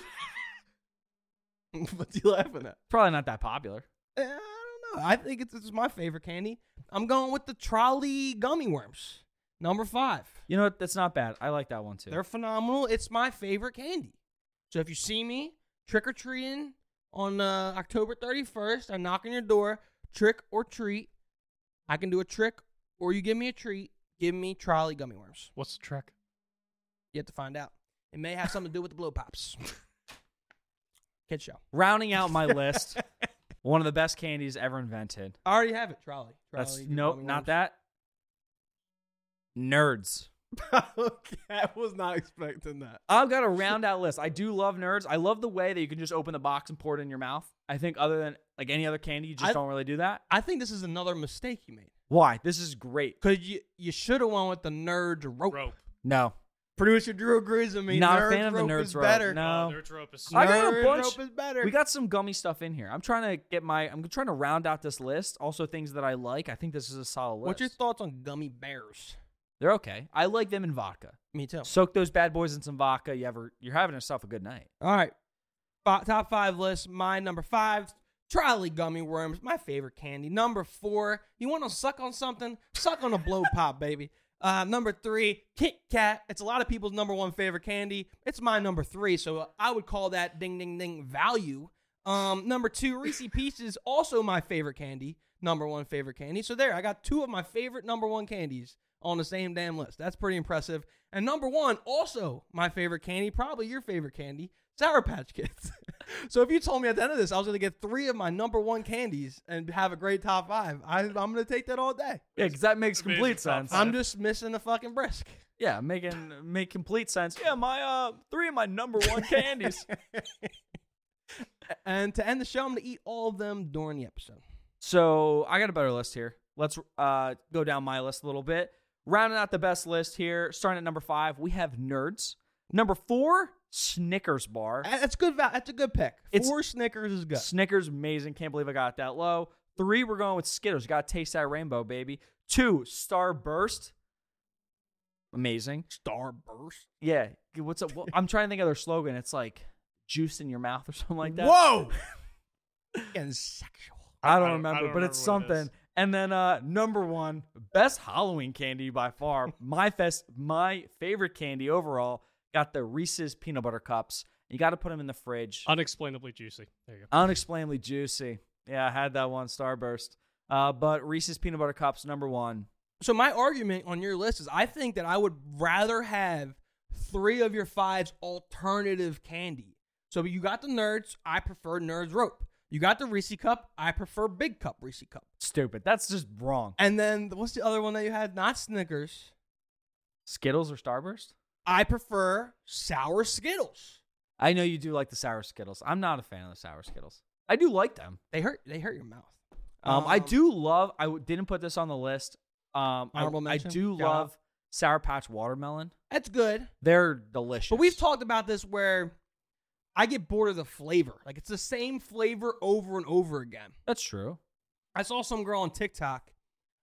What's he laughing at? Probably not that popular. Eh, I don't know. I think it's, it's my favorite candy. I'm going with the trolley gummy worms, number five. You know what? That's not bad. I like that one too. They're phenomenal. It's my favorite candy. So if you see me trick or treating on uh, October thirty-first, I knock on your door, trick or treat. I can do a trick, or you give me a treat. Give me trolley gummy worms. What's the trick? You have to find out. It may have something to do with the blow pops. Kid show. Rounding out my list, one of the best candies ever invented. I already have it. Trolley. That's trolley nope, gummy not worms. that. Nerds. Okay, I was not expecting that. I've got a round out list. I do love Nerds. I love the way that you can just open the box and pour it in your mouth. I think other than like any other candy, you just I- don't really do that. I think this is another mistake you made. Why? This is great. Because you, you should have went with the Nerds rope. Rope. No. Producer Drew agrees with me. Not a Nerds fan of the rope Nerds is rope. better. No. Oh, Nerds rope is. I got a Nerds bunch- rope is better. We got some gummy stuff in here. I'm trying to get my. I'm trying to round out this list. Also, things that I like. I think this is a solid list. What's your thoughts on gummy bears? They're okay. I like them in vodka. Me too. Soak those bad boys in some vodka. You ever? You're having yourself a good night. All right. Fi- top five list. My number five, trolley gummy worms. My favorite candy. Number four, you want to suck on something? Suck on a blow pop, baby. Uh, number three, Kit Kat. It's a lot of people's number one favorite candy. It's my number three, so I would call that ding, ding, ding value. Um, number two, Reese's Pieces, also my favorite candy. Number one favorite candy. So there, I got two of my favorite number one candies on the same damn list. That's pretty impressive. And number one, also my favorite candy, probably your favorite candy, Sour Patch Kids. So if you told me at the end of this I was going to get three of my number one candies and have a great top five, I, I'm going to take that all day. Yeah, because that makes Amazing complete top sense. five. I'm just missing a fucking brisk. Yeah, making make complete sense. Yeah, my uh three of my number one candies. And to end the show, I'm going to eat all of them during the episode. So I got a better list here. Let's uh go down my list a little bit. Rounding out the best list here, starting at number five, we have Nerds. Number four, Snickers bar. That's good. va- That's a good pick. It's- Four Snickers is good. Snickers, amazing. Can't believe I got that low. Three, we're going with Skittles. Got to taste that rainbow, baby. Two, Starburst. Amazing. Starburst. Yeah. What's up? Well, I'm trying to think of their slogan. It's like juice in your mouth or something like that. Whoa. Getting sexual. I don't I don't- remember, I don't but it's remember what it something. And then uh, number one, best Halloween candy by far. my fest, my favorite candy overall. Got the Reese's peanut butter cups. You got to put them in the fridge. Unexplainably juicy. There you go. Unexplainably juicy. Yeah, I had that one, Starburst. Uh, but Reese's peanut butter cups, number one. So my argument on your list is I think that I would rather have three of your five's alternative candy. So you got the Nerds. I prefer Nerds Rope. You got the Reese Cup. I prefer Big Cup Reese Cup. Stupid. That's just wrong. And then what's the other one that you had? Not Snickers. Skittles or Starburst? I prefer sour Skittles. I know you do like the sour Skittles. I'm not a fan of the sour Skittles. I do like them. They hurt. They hurt your mouth. Um, I do love. I w- didn't put this on the list. Um, I, Honorable I mention? do Got love Sour Patch Watermelon. That's good. They're delicious. But we've talked about this where I get bored of the flavor. Like it's the same flavor over and over again. That's true. I saw some girl on TikTok.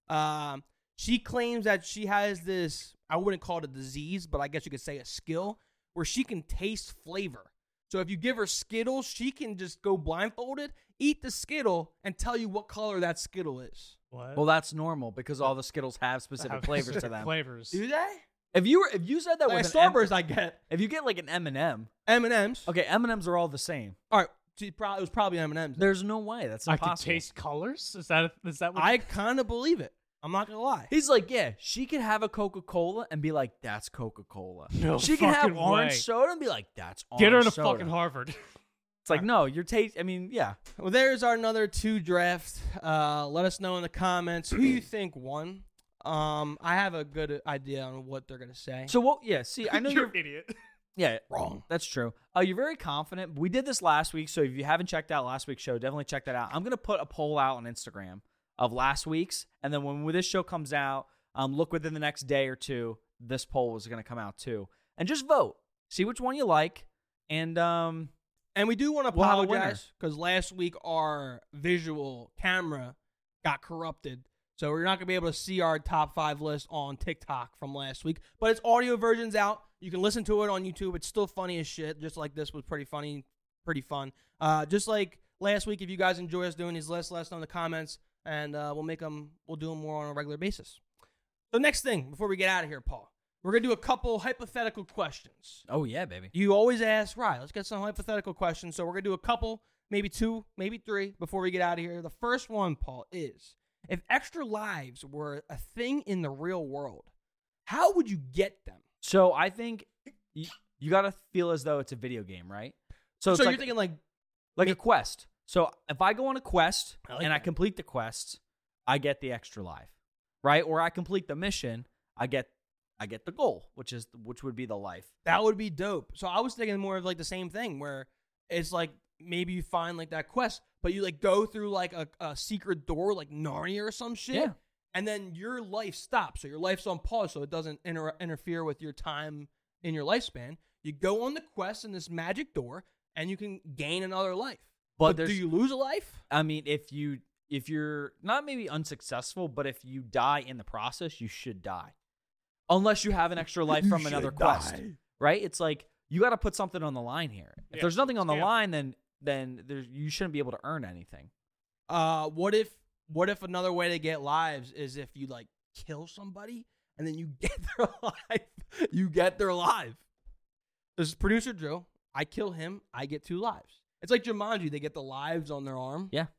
Um, she claims that she has this, I wouldn't call it a disease, but I guess you could say a skill where she can taste flavor. So if you give her Skittles, she can just go blindfolded, eat the Skittle, and tell you what color that Skittle is. What? Well, that's normal because all the Skittles have specific Have flavors to specific them. Flavors. Do they? If you were, if you said that Like with an M- Starburst, I get if you get like an M and M, M and M's. okay, M and M's are all the same. All right, she probably, it was probably M and M's. There's no way. That's I impossible. can taste colors. Is that is that what? I kind of believe it. I'm not gonna lie. He's like, yeah, she could have a Coca-Cola and be like, that's Coca-Cola. No she can have fucking orange way. soda and be like, that's orange Get her to soda. fucking Harvard. It's like, no, your taste. I mean, yeah. Well, there's our another two draft. Uh, let us know in the comments who you think won. Um, I have a good idea on what they're gonna say. So what? Yeah. See, I know You're you're. an idiot. Yeah, Wrong. That's true. Uh, you're very confident. We did this last week, so if you haven't checked out last week's show, definitely check that out. I'm gonna put a poll out on Instagram of last week's, and then when this show comes out, um, look within the next day or two. This poll is gonna come out too, and just vote. See which one you like, and um, And we do want to We'll have a winner. apologize because last week our visual camera got corrupted. So we're not going to be able to see our top five list on TikTok from last week. But its audio version's out. You can listen to it on YouTube. It's still funny as shit, just like this was pretty funny, pretty fun. Uh, just like last week, if you guys enjoy us doing these lists, let us know in the comments, and uh, we'll make them, we'll do them more on a regular basis. The next thing, before we get out of here, Paul, we're going to do a couple hypothetical questions. oh yeah, baby. You always ask, right, let's get some hypothetical questions. So we're going to do a couple, maybe two, maybe three before we get out of here. The first one, Paul, is if extra lives were a thing in the real world, how would you get them? So I think you, you got to feel as though it's a video game, right? So, So, it's you're like, thinking like, like a quest. So if I go on a quest I like and I that. complete the quest, I get the extra life, right? Or I complete the mission, I get I get the goal, which is which would be the life. that would be dope. So I was thinking more of like the same thing where it's like maybe you find like that quest, but you like go through like a, a secret door like Narnia or some shit. Yeah. And then your life stops. So your life's on pause so it doesn't inter- interfere with your time in your lifespan. You go on the quest in this magic door and you can gain another life. But But, do there's- you lose a life? I mean, if you if you're not maybe unsuccessful, but if you die in the process, you should die. Unless you have an extra life You from another should quest. die. Right? It's like you got to put something on the line here. If Yeah, there's nothing on the scam. line, then then there's you shouldn't be able to earn anything. Uh, what if what if another way to get lives is if you like kill somebody and then you get their life? You get their life. This is producer Joe. I kill him. I get two lives. It's like Jumanji. They get the lives on their arm. Yeah.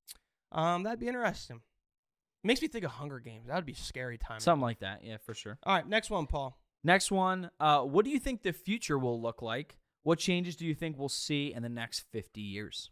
Um, that'd be interesting. Makes me think of Hunger Games. That would be scary time. Something like that. Yeah, for sure. All right, next one, Paul. Next one, uh, what do you think the future will look like? What changes do you think we'll see in the next fifty years?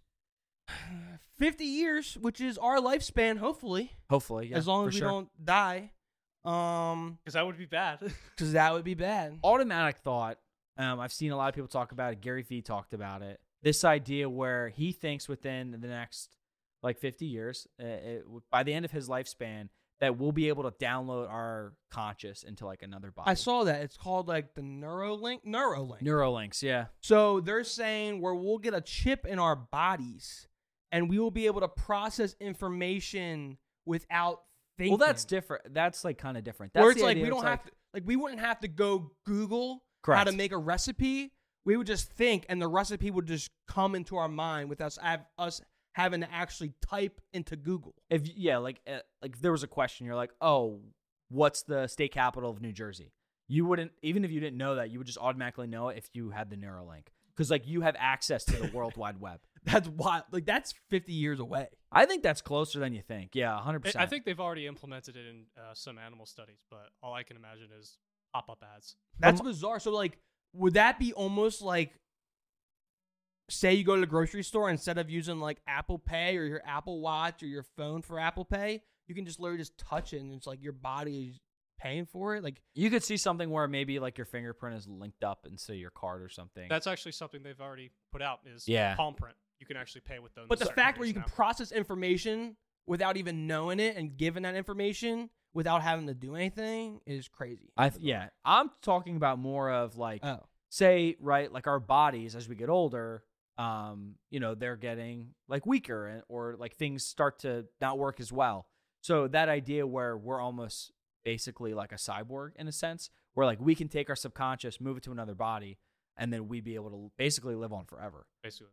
Fifty years, which is our lifespan, hopefully, Hopefully, yeah, as long for as we sure. don't die. Um, Because that would be bad. because that would be bad. Automatic thought. Um, I've seen a lot of people talk about it. Gary Vee talked about it. This idea where he thinks within the next like fifty years, uh, it, by the end of his lifespan, that we'll be able to download our conscious into like another body. I saw that. It's called like the Neuralink. Neuralink. Neuralinks, yeah. So they're saying where we'll get a chip in our bodies and we will be able to process information without thinking. Well, that's different. That's like kind of different. That's Where it's the like idea. we don't It's have like, to, like we wouldn't have to go Google Correct. how to make a recipe. We would just think, and the recipe would just come into our mind with us have, us having to actually type into Google. if yeah, like uh, like if there was a question, you're like, oh, what's the state capital of New Jersey? You wouldn't, even if you didn't know that, you would just automatically know it if you had the Neuralink, because like you have access to the World Wide Web. That's wild. Like that's fifty years away. I think that's closer than you think. Yeah, one hundred I- percent. I think they've already implemented it in uh, some animal studies, but all I can imagine is pop-up ads. That's Um, bizarre. So like, would that be almost like, say you go to the grocery store, instead of using like Apple Pay or your Apple Watch or your phone for Apple Pay, you can just literally just touch it and it's like your body is paying for it. Like you could see something where maybe like your fingerprint is linked up into your card or something. That's actually something they've already put out is Yeah. palm print. You can actually pay with those. But the certain fact where you companies can now. process information without even knowing it and giving that information without having to do anything is crazy. I th- yeah, I'm talking about more of like, Oh. say, right, like our bodies as we get older, um, you know, they're getting like weaker and, or like things start to not work as well. So that idea where we're almost basically like a cyborg in a sense, where like we can take our subconscious, move it to another body, and then we'd be able to basically live on forever. Basically.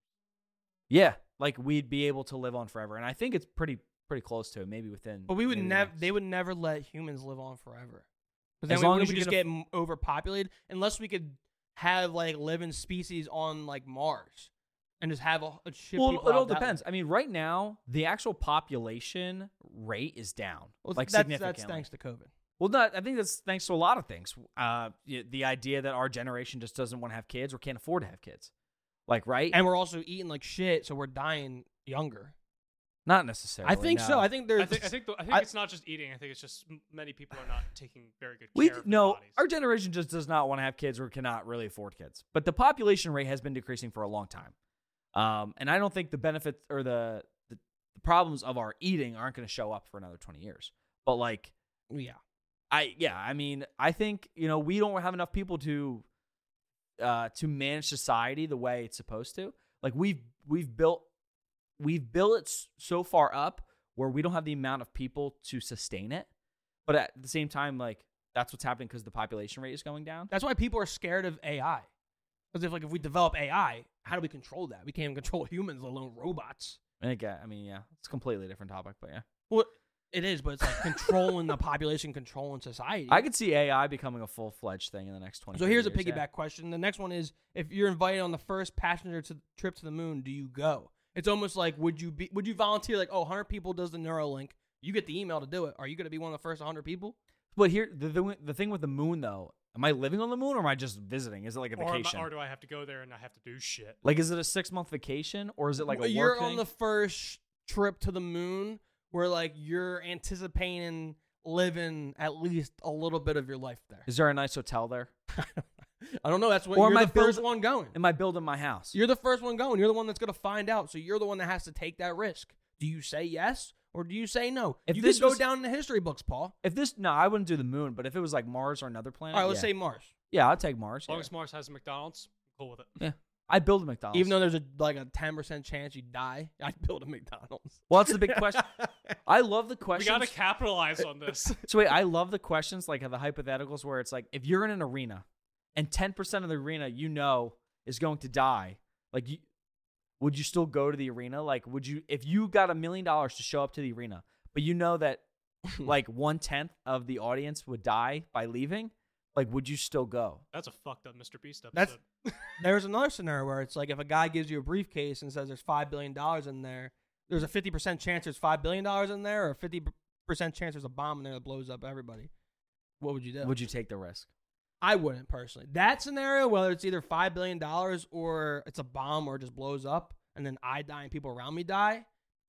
Yeah, like we'd be able to live on forever, and I think it's pretty pretty close to it, maybe within. But we would maybe never. next- They would never let humans live on forever. But As then we, long we as would you just can get m overpopulated, unless we could have like living species on like Mars and just have a, a ship. Well, people it all out that depends. way. I mean, right now the actual population rate is down, Well, like that's, significantly. That's thanks to COVID. Well, not. I think that's thanks to a lot of things. Uh, y- the idea that our generation just doesn't want to have kids or can't afford to have kids, like right, And we're also eating like shit, so we're dying younger. not necessarily. I think no. so. I think there's. I think I think the, I think I- it's not just eating. I think it's just m- many people are not taking very good we care of their no. bodies. Our generation just does not want to have kids or cannot really afford kids. But the population rate has been decreasing for a long time, um, and I don't think the benefits or the the, the problems of our eating aren't going to show up for another twenty years. But like. yeah. I yeah, I mean, I think, you know, we don't have enough people to uh to manage society the way it's supposed to. Like we've we've built we've built it s- so far up where we don't have the amount of people to sustain it. But at the same time, like that's what's happening because the population rate is going down. That's why people are scared of A I. Because if like if we develop A I, how do we control that? We can't even control humans, let alone robots. And again, I mean, yeah, it's a completely different topic, but yeah. Well, it is, but it's like controlling the population, controlling society. I could see A I becoming a full-fledged thing in the next twenty So here's a years, piggyback yeah. question. The next one is, if you're invited on the first passenger to trip to the moon, do you go? It's almost like, would you be? Would you volunteer? Like, oh, one hundred people does the Neuralink. You get the email to do it. Are you going to be one of the first one hundred people? But here the, the the thing with the moon though, am I living on the moon or am I just visiting? Is it like a or, am I- vacation? or do I have to go there and I have to do shit? Like, is it a six month vacation or is it like a you're work on thing? the first trip to the moon, where like you're anticipating living at least a little bit of your life there. Is there a nice hotel there? I don't know. That's what Or you're am the I build- first one going. Am I building my house? You're the first one going. You're the one that's going to find out. So you're the one that has to take that risk. Do you say yes or do you say no? If you this could go was- down in the history books, Paul. If this, no, I wouldn't do the moon. But if it was like Mars or another planet, All right, let's yeah. say Mars. yeah, I'll take Mars. As long yeah. as Mars has a McDonald's, I'm cool with it. yeah, I'd build a McDonald's. Even though there's a like a ten percent chance you die, I'd build a McDonald's. well, that's the big question. I love the We questions. gotta capitalize on this. So wait, I love the questions like the hypotheticals where it's like if you're in an arena and ten percent of the arena you know is going to die, like you, would you still go to the arena? Like would you, if you got a million dollars to show up to the arena, but you know that like one tenth of the audience would die by leaving, like would you still go? That's a fucked up Mister Beast That's- episode. There's another scenario where it's like if a guy gives you a briefcase and says there's five billion dollars in there, there's a fifty percent chance there's five billion dollars in there, or a fifty percent chance there's a bomb in there that blows up everybody. What would you do? Would you take the risk? I wouldn't personally. That scenario, whether it's either five billion dollars or it's a bomb or it just blows up and then I die and people around me die,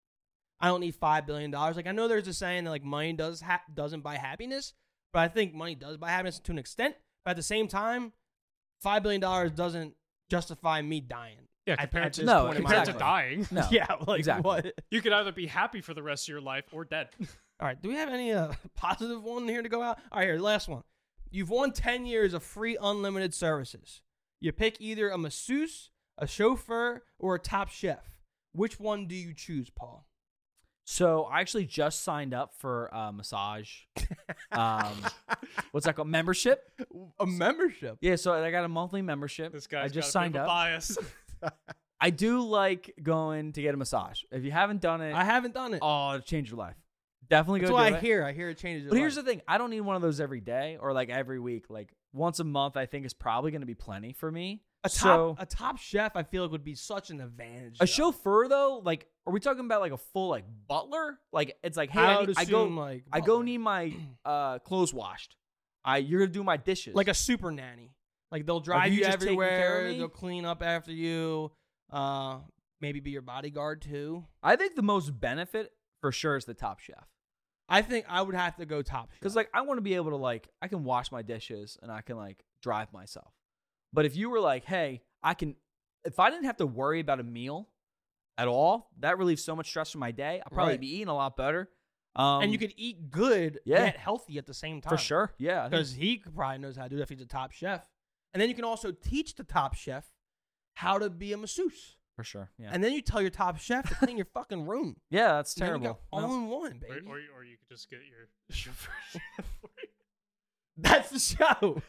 I don't need five billion dollars. Like, I know there's a saying that like money does ha- doesn't buy happiness, but I think money does buy happiness to an extent. But at the same time, five billion dollars doesn't justify me dying. Yeah, at- compared at to this No, point in my compared to exactly. dying, No. Yeah, like Exactly. what? you could either be happy for the rest of your life or dead. All right. Do we have any uh, positive one here to go out? All right, here, last one. You've won ten years of free unlimited services. You pick either a masseuse, a chauffeur, or a top chef. Which one do you choose, Paul? So I actually just signed up for a massage. um, what's that called? Membership. A membership? Yeah, so I got a monthly membership. This guy's I just got a signed bit of a up. bias. I do like going to get a massage. If you haven't done it, I haven't done it. oh, it'll change your life. Definitely go That's do what it. I hear. I hear it changes your But here's life. the thing. I don't need one of those every day or like every week. Like once a month, I think is probably going to be plenty for me. A top, so, a top chef, I feel like would be such an advantage. a though. chauffeur though, like, are we talking about like a full like butler? Like it's like, hey, I I, would need, I go, assume, like, I go butler. need my uh, clothes washed. I you're gonna do my dishes. like a super nanny. Like they'll drive you you just taking care of everywhere. me? They'll clean up after you. Uh, maybe be your bodyguard too. I think the most benefit for sure is the top chef. I think I would have to go top chef. Because like I want to be able to like I can wash my dishes and I can like drive myself. But if you were like, hey, I can, if I didn't have to worry about a meal at all, that relieves so much stress from my day. I'll probably Right. be eating a lot better. Um, and you could eat good yeah. yet healthy at the same time. for sure, yeah. I think- Because he could probably knows how to do that if he's a top chef. And then you can also teach the top chef how to be a masseuse. for sure, yeah. And then you tell your top chef to clean your fucking room. yeah, that's And then you terrible. go all No. in one, or, baby. or, or you could just get your chauffeur. That's the show.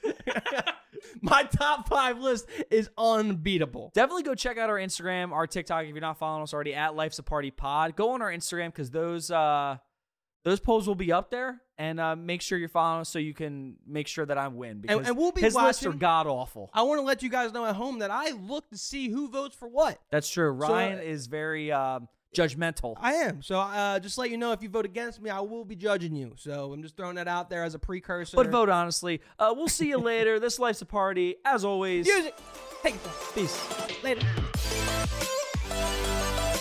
My top five list is unbeatable. Definitely go check out our Instagram, our TikTok. If you're not following us already, at Life's a Party Pod. Go on our Instagram because those uh, those polls will be up there, and uh, make sure you're following us so you can make sure that I win. Because and we'll be his lists are watching. god awful. I want to let you guys know at home that I look to see who votes for what. That's true. Ryan uh, is very um, judgmental. I am. So uh, just let you know, if you vote against me, I will be judging you. So I'm just throwing that out there as a precursor. But vote honestly. Uh, we'll see you later. This Life's a Party. As always, Use it. Hey, peace. later.